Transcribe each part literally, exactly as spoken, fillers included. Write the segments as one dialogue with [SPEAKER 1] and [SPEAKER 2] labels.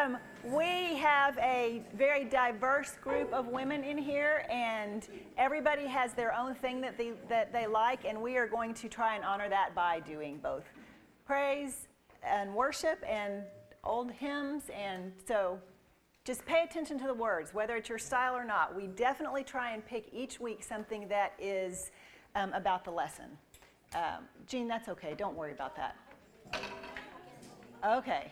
[SPEAKER 1] Um, we have a very diverse group of women in here, and everybody has their own thing that they, that they like, and we are going to try and honor that by doing both praise and worship and old hymns. And so just pay attention to the words, whether it's your style or not. We definitely try and pick each week something that is um, about the lesson. Um, Jean, that's okay. Don't worry about that. Okay.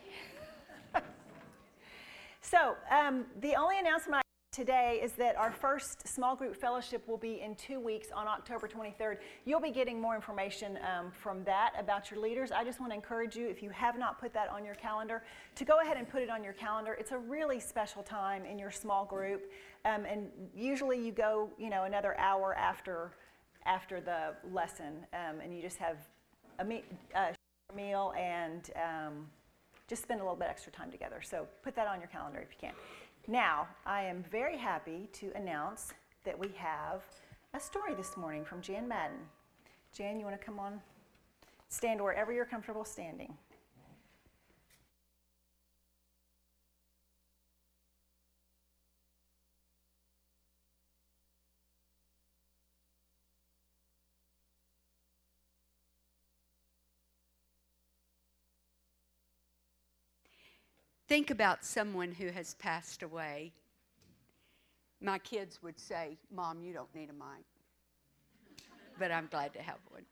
[SPEAKER 1] So um, the only announcement I have today is that our first small group fellowship will be in two weeks on October twenty-third. You'll be getting more information um, from that about your leaders. I just want to encourage you, if you have not put that on your calendar, to go ahead and put it on your calendar. It's a really special time in your small group, um, and usually you go, you know, another hour after after the lesson, um, and you just have a me- uh, meal and um, just spend a little bit extra time together. So put that on your calendar if you can. Now, I am very happy to announce that we have a story this morning from Jan Madden. Jan, you want to come on? Stand wherever you're comfortable standing.
[SPEAKER 2] Think about someone who has passed away. My kids would say, "Mom, you don't need a mic." But I'm glad to have one.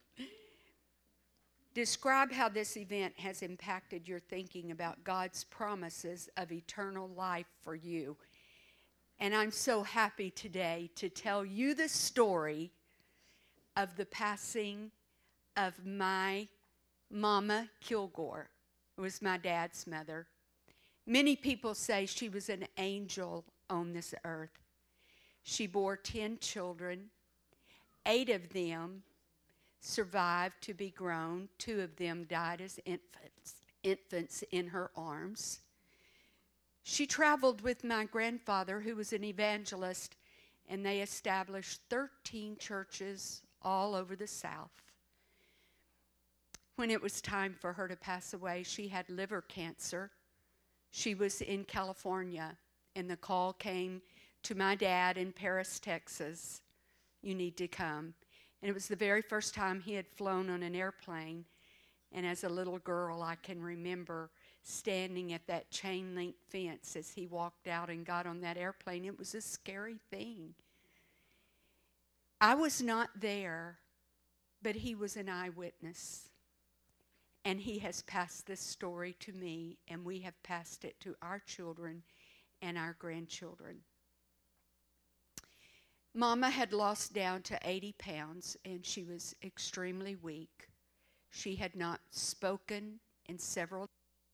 [SPEAKER 2] Describe how this event has impacted your thinking about God's promises of eternal life for you. And I'm so happy today to tell you the story of the passing of my Mama Kilgore. It was my dad's mother. Many people say she was an angel on this earth. She bore ten children. Eight of them survived to be grown. Two of them died as infants, infants in her arms. She traveled with my grandfather, who was an evangelist, and they established thirteen churches all over the South. When it was time for her to pass away, she had liver cancer. She was in California, and the call came to my dad in Paris, Texas. You need to come. And it was the very first time he had flown on an airplane. And as a little girl, I can remember standing at that chain link fence as he walked out and got on that airplane. It was a scary thing. I was not there, but he was an eyewitness. And he has passed this story to me, and we have passed it to our children and our grandchildren. Mama had lost down to eighty pounds, and she was extremely weak. She had not spoken in several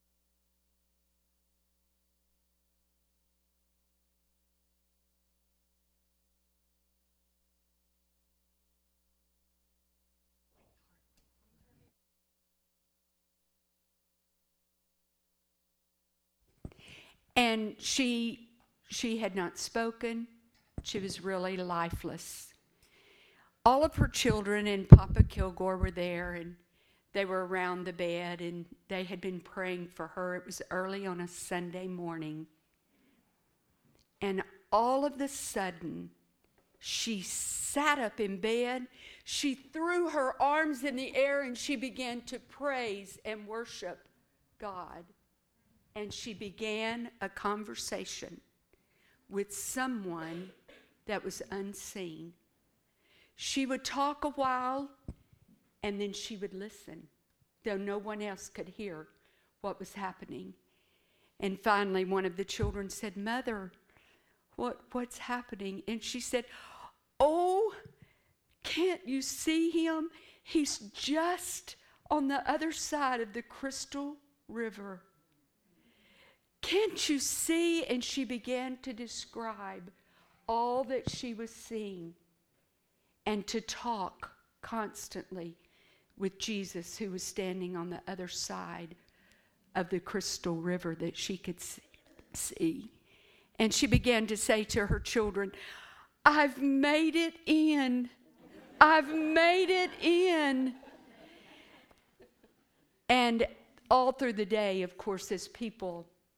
[SPEAKER 2] And she she had not spoken. She was really lifeless. All of her children and Papa Kilgore were there, and they were around the bed, and they had been praying for her. It was early on a Sunday morning. And all of a sudden, she sat up in bed. She threw her arms in the air, and she began to praise and worship God. And she began a conversation with someone that was unseen. She would talk a while, and then she would listen, though no one else could hear what was happening. And finally, one of the children said, "Mother, what, what's happening?" And she said, "Oh, can't you see him? He's just on the other side of the Crystal River. Can't you see?" And she began to describe all that she was seeing and to talk constantly with Jesus, who was standing on the other side of the Crystal River that she could see. And she began to say to her children, "I've made it in. I've made it in." And all through the day, of course, as people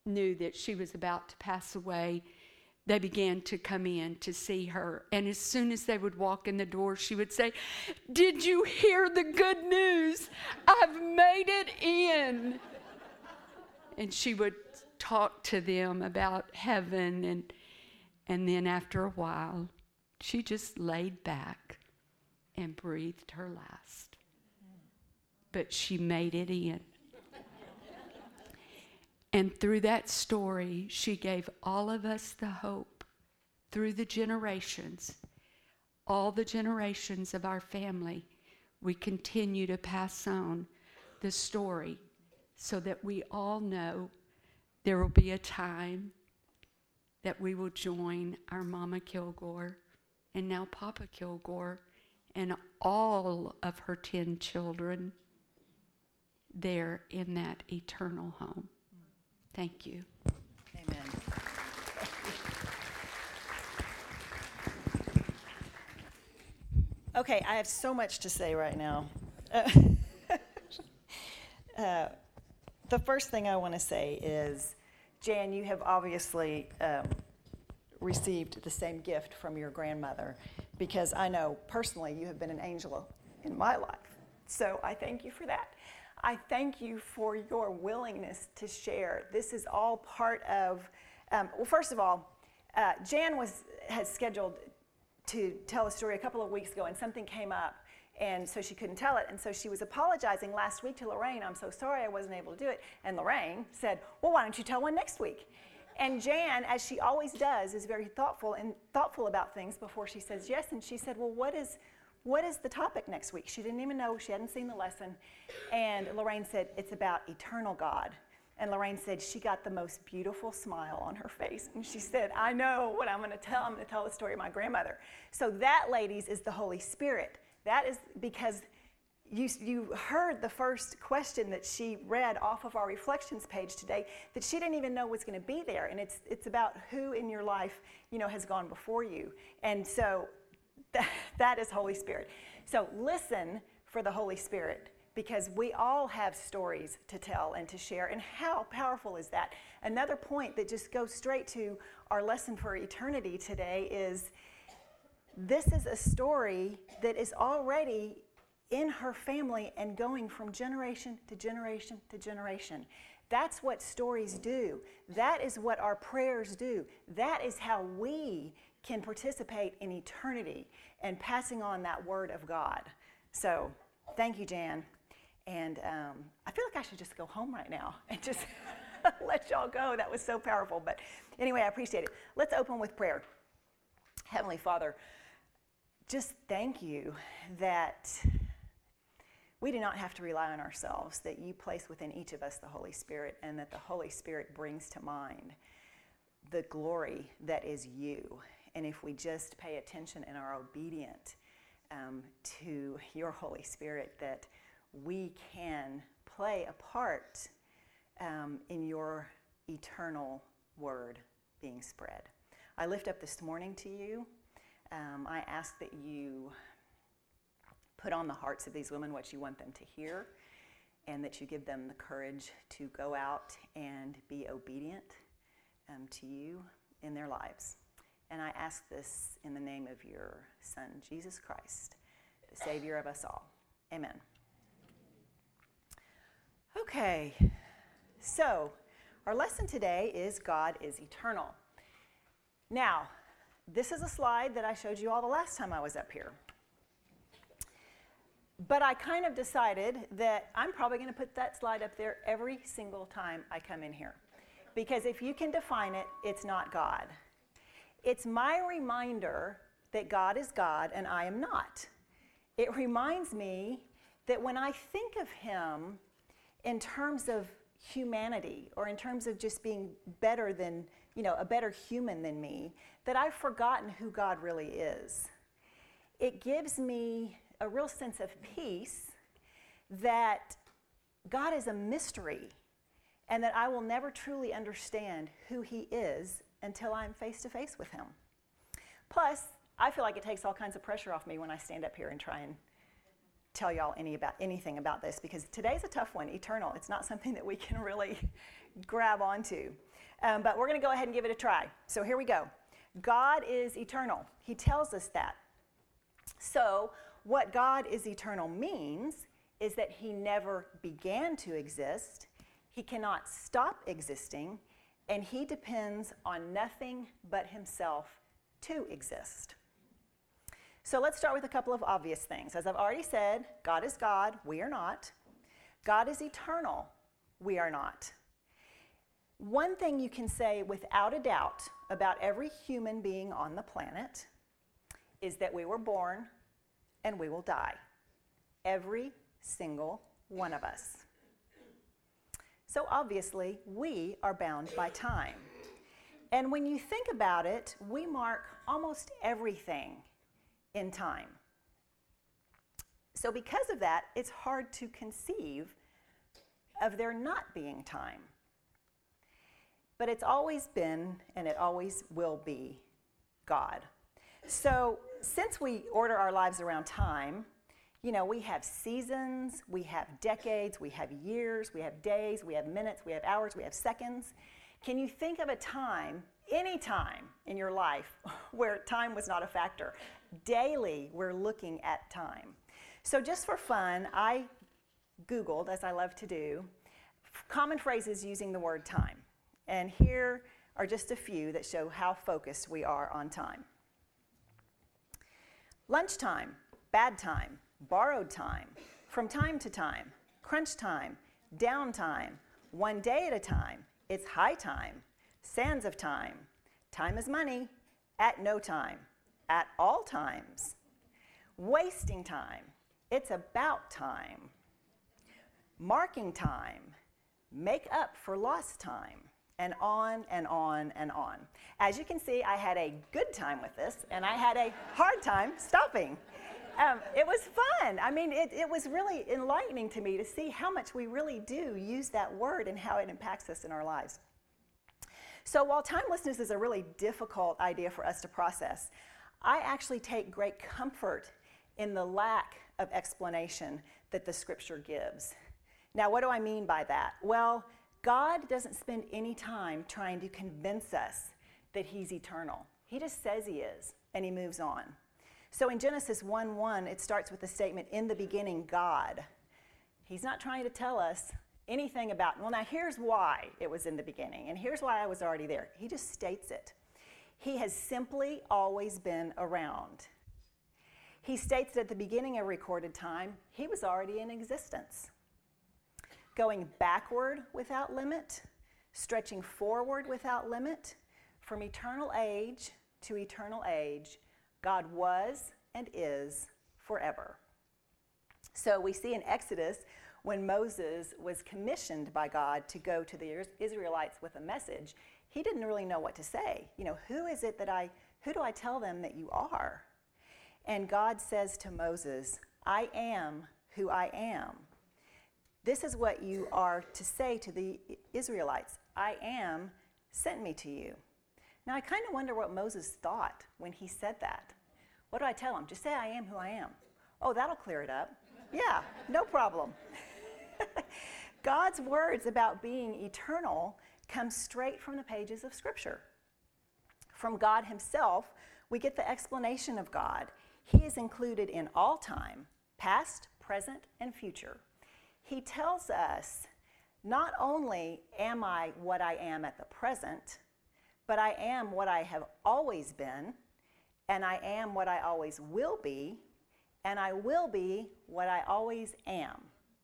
[SPEAKER 2] knew that she was about to pass away, they began to come in to see her. And as soon as they would walk in the door, she would say, "Did you hear the good news? I've made it in." And she would talk to them about heaven. And, and then after a while, she just laid back and breathed her last. But she made it in. And through that story, she gave all of us the hope through the generations, all the generations of our family. We continue to pass on the story so that we all know there will be a time that we will join our Mama Kilgore and now Papa Kilgore and all of her ten children there in that eternal home. Thank you.
[SPEAKER 3] Amen. Okay, I have so much to say right now. Uh, uh, the first thing I want to say is, Jan, you have obviously um, received the same gift from your grandmother, because I know personally you have been an angel in my life. So I thank you for that. I thank you for your willingness to share. This is all part of, um, well, first of all, uh, Jan was has scheduled to tell a story a couple of weeks ago, and something came up, and so she couldn't tell it. And so she was apologizing last week to Lorraine. "I'm so sorry I wasn't able to do it." And Lorraine said, "Well, why don't you tell one next week?" And Jan, as she always does, is very thoughtful and thoughtful about things before she says yes. And she said, "Well, what is what is the topic next week?" She didn't even know. She hadn't seen the lesson. And Lorraine said, "It's about eternal God." And Lorraine said she got the most beautiful smile on her face. And she said, "I know what I'm going to tell. I'm going to tell the story of my grandmother." So that, ladies, is the Holy Spirit. That is because you, you heard the first question that she read off of our reflections page today that she didn't even know was going to be there. And it's it's about who in your life, you know, has gone before you. And so that, that is Holy Spirit. So listen for the Holy Spirit, because we all have stories to tell and to share. And how powerful is that? Another point that just goes straight to our lesson for eternity today is this is a story that is already in her family and going from generation to generation to generation. That's what stories do. That is what our prayers do. That is how we can participate in eternity and passing on that word of God. So thank you, Jan. And um, I feel like I should just go home right now and just let y'all go. That was so powerful. But anyway, I appreciate it. Let's open with prayer. Heavenly Father, just thank you that we do not have to rely on ourselves, that you place within each of us the Holy Spirit, and that the Holy Spirit brings to mind the glory that is you. And if we just pay attention and are obedient um, to your Holy Spirit, that we can play a part um, in your eternal word being spread. I lift up this morning to you. Um, I ask that you put on the hearts of these women what you want them to hear, and that you give them the courage to go out and be obedient um, to you in their lives. And I ask this in the name of your Son, Jesus Christ, the Savior of us all. Amen. Okay, so our lesson today is God is eternal. Now, this is a slide that I showed you all the last time I was up here. But I kind of decided that I'm probably going to put that slide up there every single time I come in here. Because if you can define it, it's not God. It's my reminder that God is God and I am not. It reminds me that when I think of him in terms of humanity, or in terms of just being better than, you know, a better human than me, that I've forgotten who God really is. It gives me a real sense of peace that God is a mystery, and that I will never truly understand who he is until I'm face to face with him. Plus, I feel like it takes all kinds of pressure off me when I stand up here and try and tell y'all any about anything about this, because today's a tough one, eternal. It's not something that we can really grab onto.
[SPEAKER 1] Um, but we're going to go ahead and give it a try. So here we go. God is eternal. He tells us that. So what God is eternal means is that he never began to exist, he cannot stop existing, and he depends on nothing but himself to exist. So let's start with a couple of obvious things. As I've already said, God is God, we are not. God is eternal, we are not. One thing you can say without a doubt about every human being on the planet is that we were born and we will die. Every single one of us. So obviously, we are bound by time. And when you think about it, we mark almost everything in time. So because of that, it's hard to conceive of there not being time. But it's always been, and it always will be, God. So since we order our lives around time, you know, we have seasons, we have decades, we have years, we have days, we have minutes, we have hours, we have seconds. Can you think of a time, any time in your life, where time was not a factor? Daily, we're looking at time. So just for fun, I Googled, as I love to do, common phrases using the word time. And here are just a few that show how focused we are on time. Lunchtime, bad time, borrowed time, from time to time, crunch time, downtime, one day at a time, it's high time, sands of time, time is money, at no time, at all times, wasting time, it's about time, marking time, make up for lost time, and on and on and on. As you can see, I had a good time with this, and I had a hard time stopping. Um, it was fun. I mean, it, it was really enlightening to me to see how much we really do use that word and how it impacts us in our lives. So while timelessness is a really difficult idea for us to process, I actually take great comfort in the lack of explanation that the scripture gives. Now, what do I mean by that? Well, God doesn't spend any time trying to convince us that he's eternal. He just says he is, and he moves on. So in Genesis one one, it starts with the statement, in the beginning, God. He's not trying to tell us anything about, well, now here's why it was in the beginning, and here's why I was already there. He just states it. He has simply always been around. He states that at the beginning of recorded time, he was already in existence. Going backward without limit, stretching forward without limit, from eternal age to eternal age, God was and is forever. So we see in Exodus, when Moses was commissioned by God to go to the Israelites with a message, he didn't really know what to say. You know, who is it that I, who do I tell them that you are? And God says to Moses, I am who I am. This is what you are to say to the Israelites. I am sent me to you. Now, I kind of wonder what Moses thought when he said that. What do I tell him? Just say I am who I am. Oh, that'll clear it up. Yeah, no problem. God's words about being eternal come straight from the pages of Scripture. From God himself, we get the explanation of God. He is included in all time, past, present, and future. He tells us, not only am I what I am at the present, but I am what I have always been, and I am what I always will be, and I will be what I always am.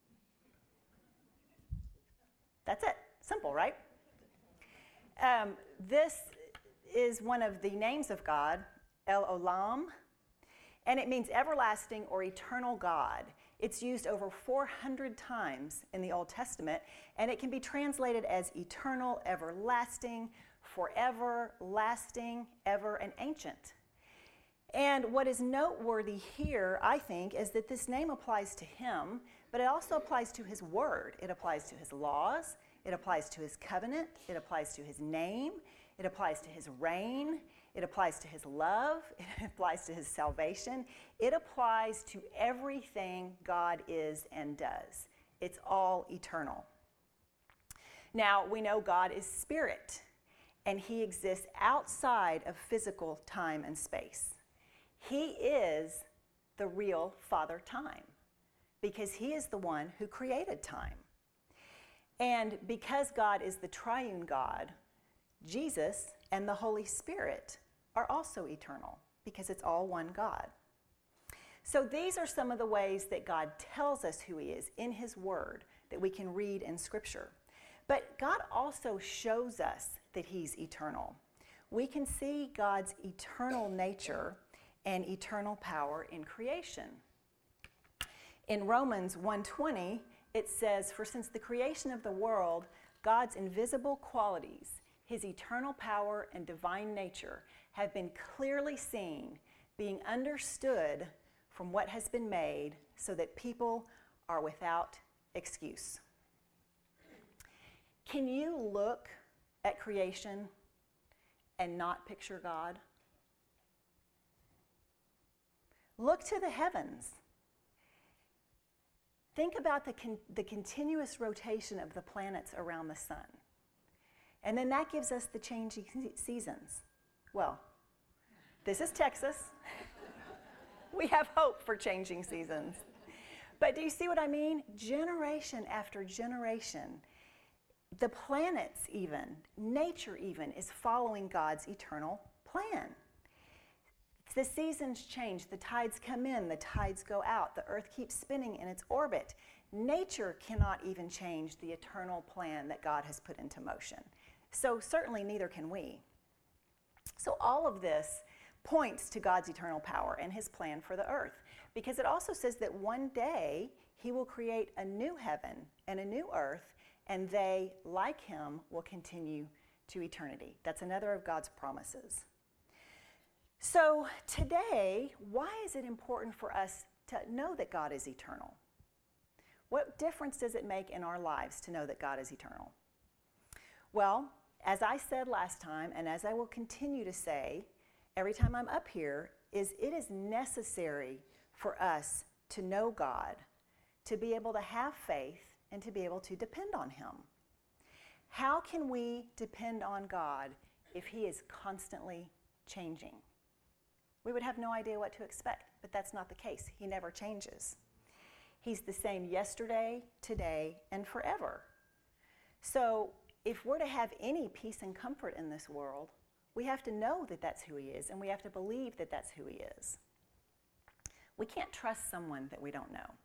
[SPEAKER 1] That's it. Simple, right? Um, this is one of the names of God, El Olam, and it means everlasting or eternal God. It's used over four hundred times in the Old Testament, and it can be translated as eternal, everlasting, forever, lasting, ever, and ancient. And what is noteworthy here, I think, is that this name applies to him, but it also applies to his word. It applies to his laws. It applies to his covenant. It applies to his name. It applies to his reign. It applies to his love. It applies to his salvation. It applies to everything God is and does. It's all eternal. Now, we know God is spirit. and he exists outside of physical time and space. He is the real Father Time because he is the one who created time. And because God is the triune God, Jesus and the Holy Spirit are also eternal because it's all one God. So these are some of the ways that God tells us who he is in his word that we can read in Scripture. But God also shows us that he's eternal. We can see God's eternal nature and eternal power in creation. In Romans one twenty, it says, "For since the creation of the world, God's invisible qualities, his eternal power and divine nature, have been clearly seen, being understood from what has been made, so that people are without excuse." Can you look at creation and not picture God? Look to the heavens. Think about the, con- the continuous rotation of the planets around the sun. And then that gives us the changing seasons. Well, this is Texas. We have hope for changing seasons. But do you see what I mean? Generation after generation, the planets even, nature even, is following God's eternal plan. The seasons change, the tides come in, the tides go out, the earth keeps spinning in its orbit. Nature cannot even change the eternal plan that God has put into motion. So certainly neither can we. So all of this points to God's eternal power and his plan for the earth, because it also says that one day he will create a new heaven and a new earth, and they, like him, will continue to eternity. That's another of God's promises. So today, why is it important for us to know that God is eternal? What difference does it make in our lives to know that God is eternal? Well, as I said last time, and as I will continue to say every time I'm up here, is it is necessary for us to know God, to be able to have faith, and to be able to depend on him. How can we depend on God if he is constantly changing? We would have no idea what to expect, but that's not the case. He never changes. He's the same yesterday, today, and forever. So if we're to have any peace and comfort in this world, we have to know that that's who he is, and we have to believe that that's who he is. We can't trust someone that we don't know.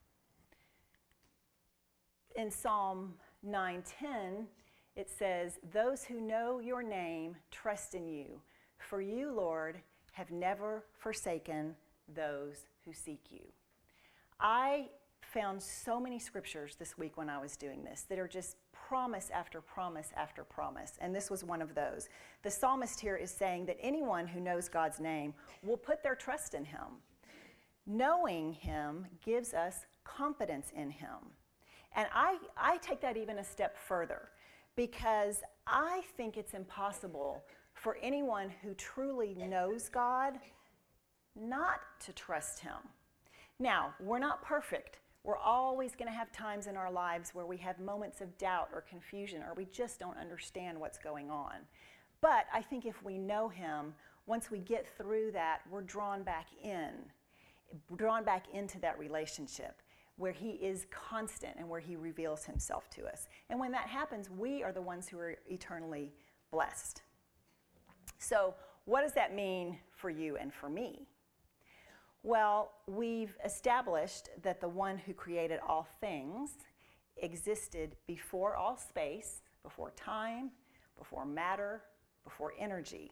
[SPEAKER 1] In Psalm nine ten, it says, "Those who know your name trust in you, for you, Lord, have never forsaken those who seek you." I found so many scriptures this week when I was doing this that are just promise after promise after promise, and this was one of those. The psalmist here is saying that anyone who knows God's name will put their trust in him. Knowing him gives us confidence in him. And I, I take that even a step further, because I think it's impossible for anyone who truly knows God not to trust him. Now, we're not perfect. We're always going to have times in our lives where we have moments of doubt or confusion, or we just don't understand what's going on. But I think if we know him, once we get through that, we're drawn back in, drawn back into that relationship where he is constant and where he reveals himself to us. And when that happens, we are the ones who are eternally blessed. So what does that mean for you and for me? Well, we've established that the one who created all things existed before all space, before time, before matter, before energy.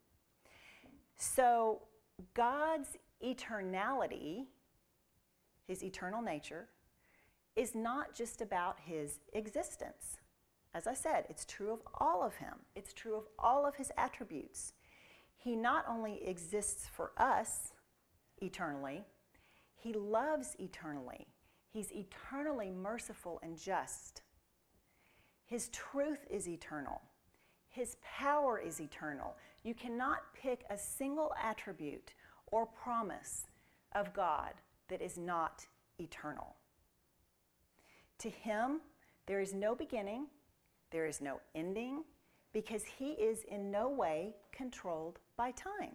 [SPEAKER 1] So God's eternality, his eternal nature, is not just about his existence. As I said, it's true of all of him. It's true of all of his attributes. He not only exists for us eternally, he loves eternally. He's eternally merciful and just. His truth is eternal. His power is eternal. You cannot pick a single attribute or promise of God that is not eternal. To him, there is no beginning, there is no ending, because he is in no way controlled by time.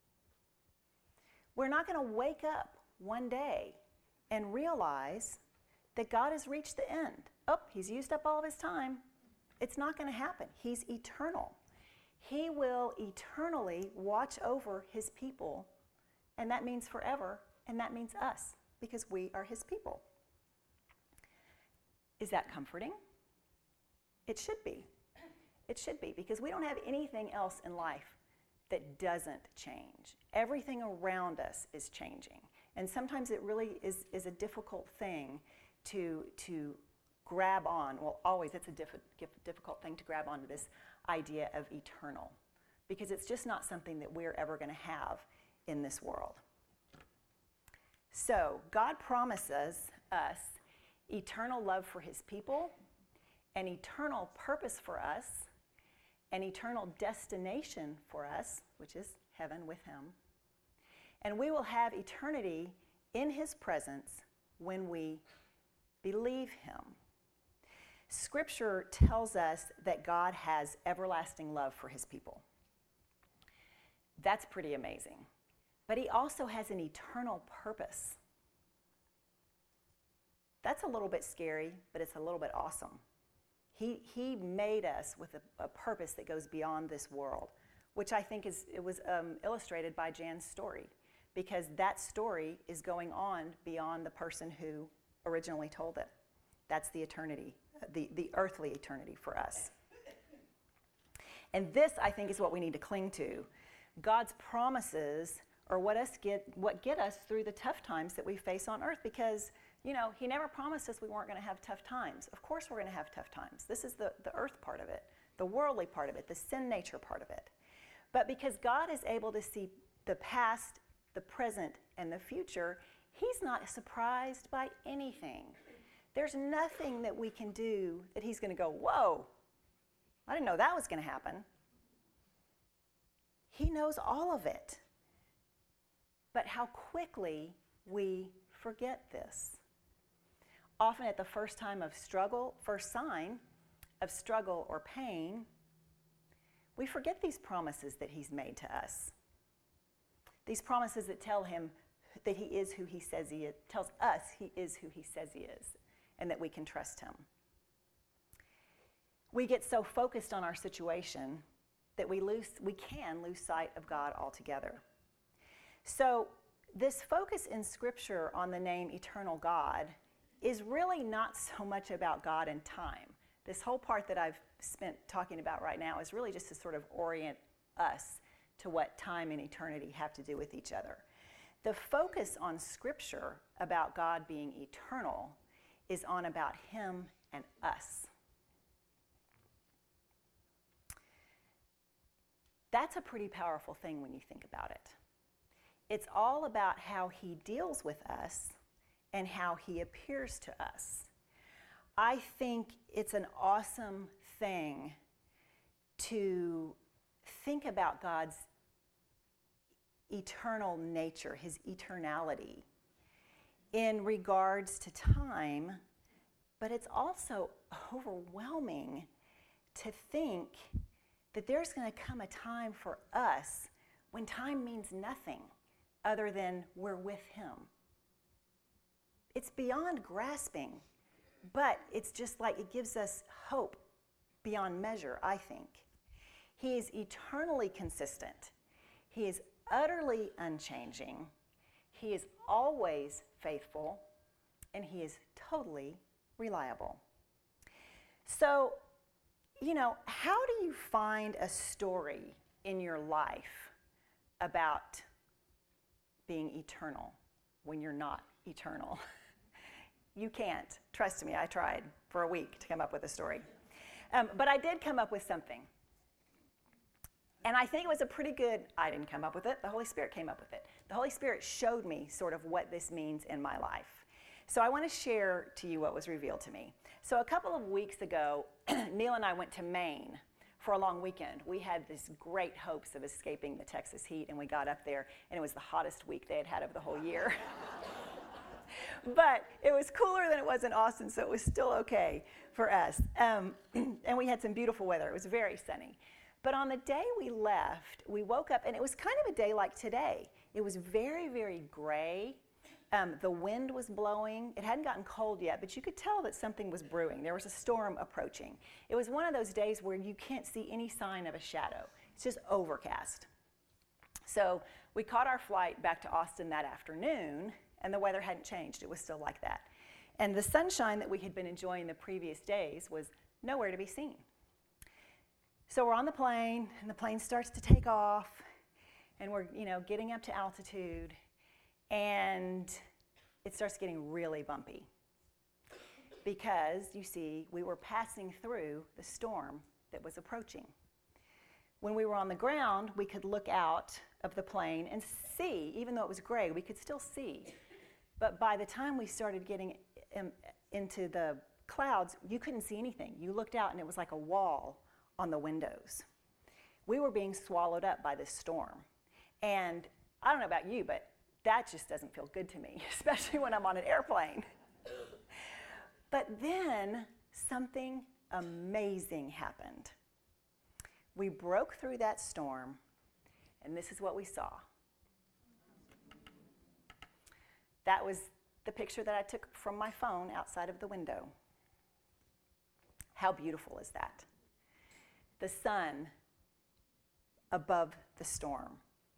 [SPEAKER 1] We're not going to wake up one day and realize that God has reached the end. Oh, he's used up all of his time. It's not going to happen. He's eternal. He will eternally watch over his people, and that means forever, and that means us, because we are his people. Is that comforting? It should be. It should be, because we don't have anything else in life that doesn't change. Everything around us is changing. And sometimes it really is, is a difficult thing to, to grab on. Well, always it's a diff- difficult thing to grab onto this idea of eternal, because it's just not something that we're ever going to have in this world. So God promises us eternal love for his people, an eternal purpose for us, an eternal destination for us, which is heaven with him. And we will have eternity in his presence when we believe him. Scripture tells us that God has everlasting love for his people. That's pretty amazing. But he also has an eternal purpose. That's a little bit scary, but it's a little bit awesome. He, he made us with a, a purpose that goes beyond this world, which I think is it was um, illustrated by Jan's story, because that story is going on beyond the person who originally told it. That's the eternity, the, the earthly eternity for us. And this, I think, is what we need to cling to. God's promises are what us get what get us through the tough times that we face on earth, because you know, he never promised us we weren't going to have tough times. Of course we're going to have tough times. This is the, the earth part of it, the worldly part of it, the sin nature part of it. But because God is able to see the past, the present, and the future, he's not surprised by anything. There's nothing that we can do that he's going to go, whoa, I didn't know that was going to happen. He knows all of it. But how quickly we forget this. Often at the first time of struggle, first sign of struggle or pain, we forget these promises that he's made to us. These promises that tell him that he is who he says he is, tells us he is who he says he is, and that we can trust him. We get so focused on our situation that we lose, we can lose sight of God altogether. So this focus in Scripture on the name Eternal God is really not so much about God and time. This whole part that I've spent talking about right now is really just to sort of orient us to what time and eternity have to do with each other. The focus on Scripture about God being eternal is on about him and us. That's a pretty powerful thing when you think about it. It's all about how he deals with us and how he appears to us. I think it's an awesome thing to think about God's eternal nature, his eternality, in regards to time, but it's also overwhelming to think that there's going to come a time for us when time means nothing other than we're with him. It's beyond grasping, but it's just like it gives us hope beyond measure, I think. He is eternally consistent. He is utterly unchanging. He is always faithful, and he is totally reliable. So, you know, how do you find a story in your life about being eternal when you're not eternal? You can't. Trust me, I tried for a week to come up with a story. Um, but I did come up with something. And I think it was a pretty good, I didn't come up with it, the Holy Spirit came up with it. The Holy Spirit showed me sort of what this means in my life. So I want to share to you what was revealed to me. So a couple of weeks ago, Neil and I went to Maine for a long weekend. We had this great hopes of escaping the Texas heat, and we got up there, and it was the hottest week they had had of the whole year. But it was cooler than it was in Austin, so it was still okay for us. Um, and we had some beautiful weather. It was very sunny. But on the day we left, we woke up, and it was kind of a day like today. It was very, very gray. Um, the wind was blowing. It hadn't gotten cold yet, but you could tell that something was brewing. There was a storm approaching. It was one of those days where you can't see any sign of a shadow. It's just overcast. So we caught our flight back to Austin that afternoon, and the weather hadn't changed. It was still like that. And the sunshine that we had been enjoying the previous days was nowhere to be seen. So we're on the plane, and the plane starts to take off, and we're, you know, getting up to altitude, and it starts getting really bumpy because, you see, we were passing through the storm that was approaching. When we were on the ground, we could look out of the plane and see, even though it was gray, we could still see. But by the time we started getting in, into the clouds, you couldn't see anything. You looked out, and it was like a wall on the windows. We were being swallowed up by this storm. And I don't know about you, but that just doesn't feel good to me, especially when I'm on an airplane. But then something amazing happened. We broke through that storm, and this is what we saw. That was the picture that I took from my phone outside of the window. How beautiful is that? The sun above the storm.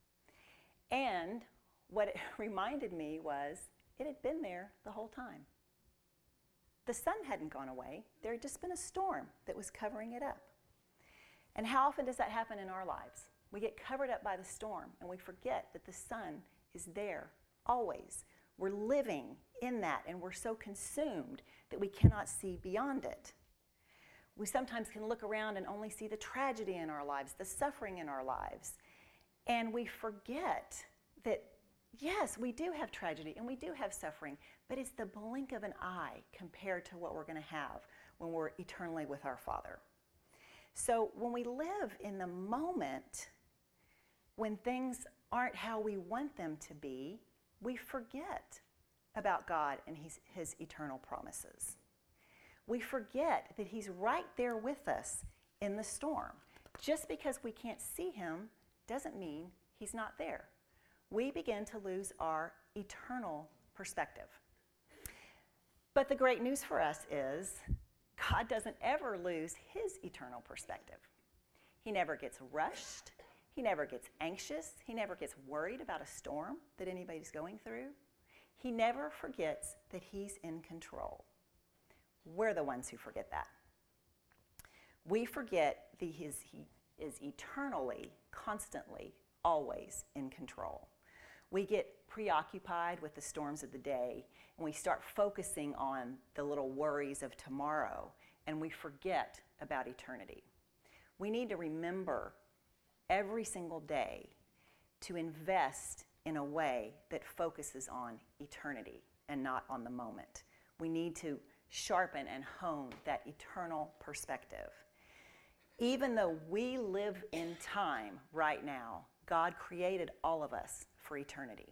[SPEAKER 1] And what it reminded me was it had been there the whole time. The sun hadn't gone away. There had just been a storm that was covering it up. And how often does that happen in our lives? We get covered up by the storm, and we forget that the sun is there always. We're living in that, and we're so consumed that we cannot see beyond it. We sometimes can look around and only see the tragedy in our lives, the suffering in our lives. And we forget that, yes, we do have tragedy and we do have suffering, but it's the blink of an eye compared to what we're going to have when we're eternally with our Father. So when we live in the moment, when things aren't how we want them to be, we forget about God and his, his eternal promises. We forget that he's right there with us in the storm. Just because we can't see him doesn't mean he's not there. We begin to lose our eternal perspective. But the great news for us is God doesn't ever lose his eternal perspective. He never gets rushed. He never gets anxious. He never gets worried about a storm that anybody's going through. He never forgets that he's in control. We're the ones who forget that. We forget that he is, he is eternally, constantly, always in control. We get preoccupied with the storms of the day, and we start focusing on the little worries of tomorrow, and we forget about eternity. We need to remember every single day to invest in a way that focuses on eternity and not on the moment. We need to sharpen and hone that eternal perspective. Even though we live in time right now, God created all of us for eternity.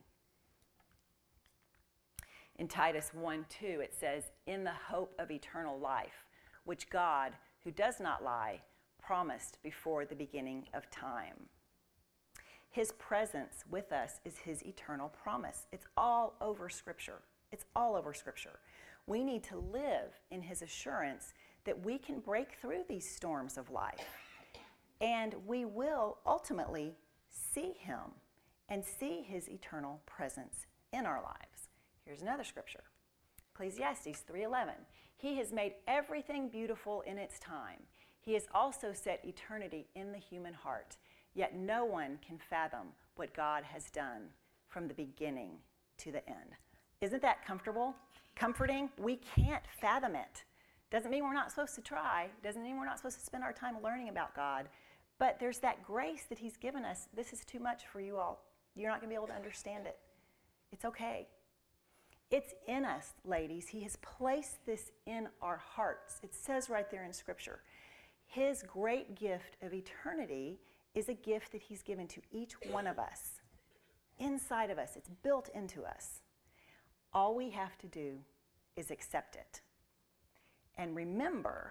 [SPEAKER 1] In Titus one two, it says, "In the hope of eternal life, which God, who does not lie, promised before the beginning of time." His presence with us is his eternal promise. It's all over Scripture. It's all over Scripture. We need to live in his assurance that we can break through these storms of life, and we will ultimately see him and see his eternal presence in our lives. Here's another scripture, Ecclesiastes three eleven. "He has made everything beautiful in its time. He has also set eternity in the human heart, yet no one can fathom what God has done from the beginning to the end." Isn't that comfortable? Comforting? We can't fathom it. Doesn't mean we're not supposed to try. Doesn't mean we're not supposed to spend our time learning about God. But there's that grace that he's given us. This is too much for you all. You're not going to be able to understand it. It's okay. It's in us, ladies. He has placed this in our hearts. It says right there in Scripture. His great gift of eternity is a gift that he's given to each one of us. Inside of us. It's built into us. All we have to do is accept it. And remember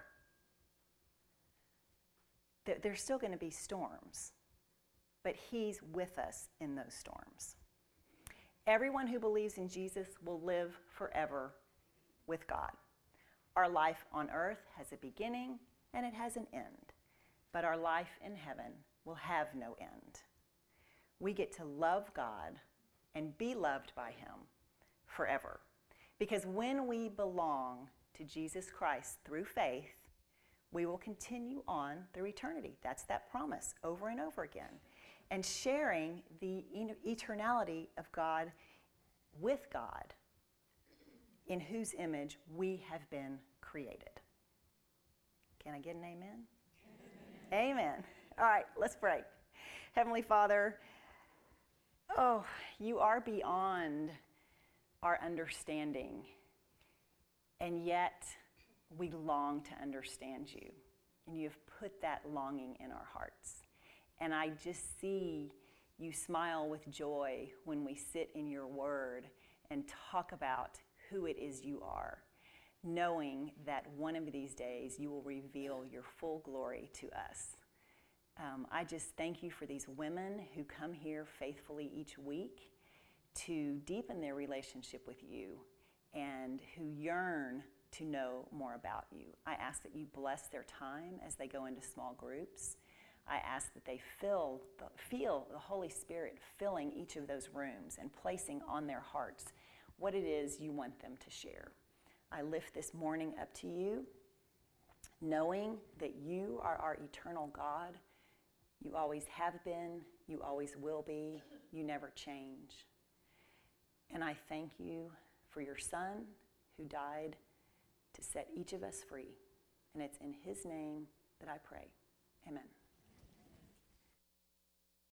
[SPEAKER 1] that there's still going to be storms, but he's with us in those storms. Everyone who believes in Jesus will live forever with God. Our life on earth has a beginning and it has an end, but our life in heaven will have no end. We get to love God and be loved by him forever. Because when we belong to Jesus Christ through faith, we will continue on through eternity. That's that promise over and over again. And sharing the eternality of God with God, in whose image we have been created. Can I get an amen? Amen. Amen. All right, let's pray. Heavenly Father, oh, you are beyond our understanding, and yet we long to understand you, and you have put that longing in our hearts. And I just see you smile with joy when we sit in your word and talk about who it is you are, knowing that one of these days you will reveal your full glory to us. Um, I just thank you for these women who come here faithfully each week to deepen their relationship with you and who yearn to know more about you. I ask that you bless their time as they go into small groups. I ask that they feel, feel the Holy Spirit filling each of those rooms and placing on their hearts what it is you want them to share. I lift this morning up to you, knowing that you are our eternal God. You always have been, you always will be, you never change. And I thank you for your Son who died to set each of us free. And it's in his name that I pray. Amen.